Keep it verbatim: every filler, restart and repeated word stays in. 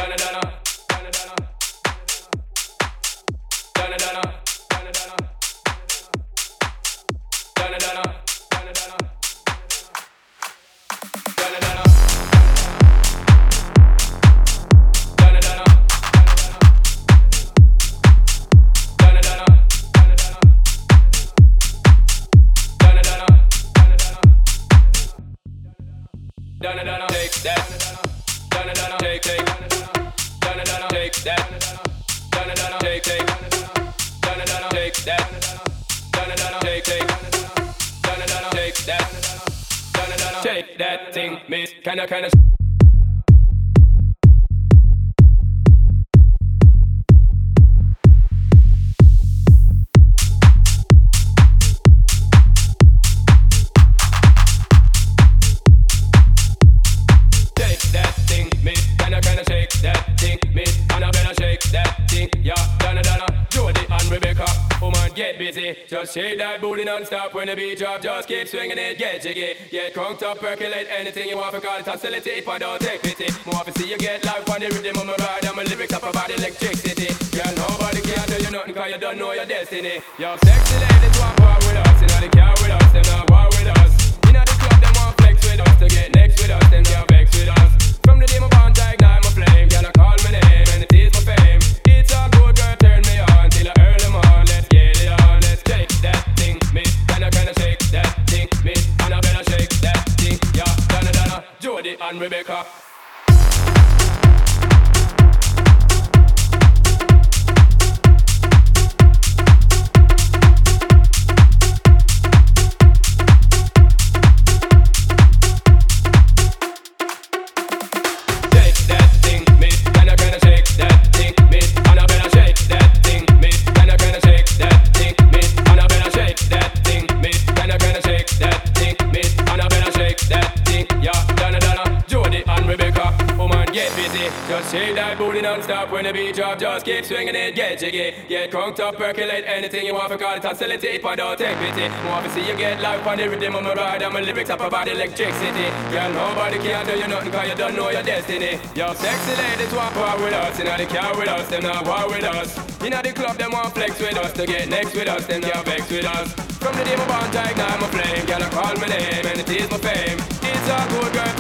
Take that thing, miss, kinda, kinda. Just shake that booty non-stop when the beat drop. Just keep swinging it, get jiggy. Get crunked up, percolate anything you want for call it hostility. But don't take pity. More to see you get life on the rhythm of my ride. And my lyrics up about electricity. Girl, nobody can do you nothing cause you don't know your destiny. Yo, sexy ladies want war with us. You know they care with us, them not war with us. You know the club, them want flex with us. To get next with us, them can't vex with us. From the day my bond, I ignite my flame. Girl, I call my name and it is my fame. It's all good, girl, turn me on till I earn them on. Let's get it on, let's take that thing, miss. Kinda, kinda shake that thing, miss. And I better shake that thing, yeah. Donna, Donna, Jody and Rebecca. Just shake that booty non-stop when the beat drop. Just keep swinging it, get jiggy. Get crunked up, percolate anything you want for call it hostility. But don't take pity. More to see you get life on the rhythm of my ride. And my lyrics up about electricity. Girl, nobody can do you nothing cause you don't know your destiny. Yo, sexy ladies want war with us. You know they care with us, them not war with us. You know the club, them want flex with us. To get next with us, them can't vex with us. From the day my bond, I ignite my flame. Girl, I call my name and it is my fame. It's all good, girl.